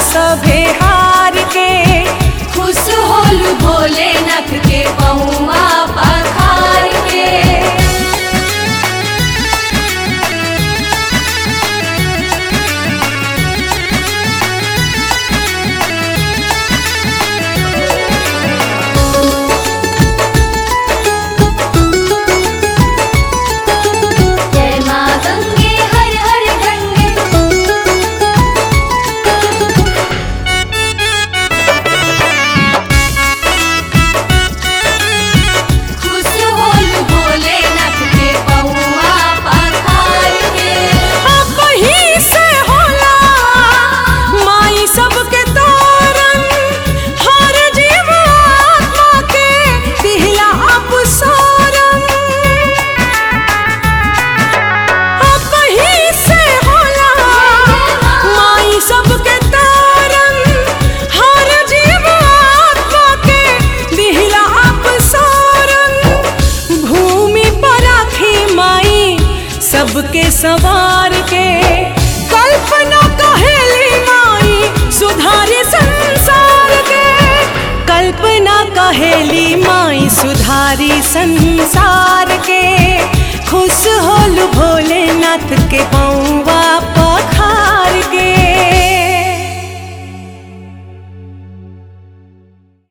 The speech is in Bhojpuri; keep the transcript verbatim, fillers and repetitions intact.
सभे हार के, खुश होलू भोलेनाथ के पहुआ पखार के। जय माँ गंगे हर हर गंगे, खुश होलू भोलेनाथ के पहुआ पखार के। अब ही से होला माई सबके तोरन, हर जीव आत्मा के दिहला अपसरन। अब ही से होला माई सबके तोरन, हर जीव आत्मा के दिहला अपसरन। भूमि पर आखी माई सबके सवार के, कल्पना कहेली माई सुधारी संसार के। कल्पना कहेली माई सुधारी संसार के, खुश होलू भोलेनाथ के पौवा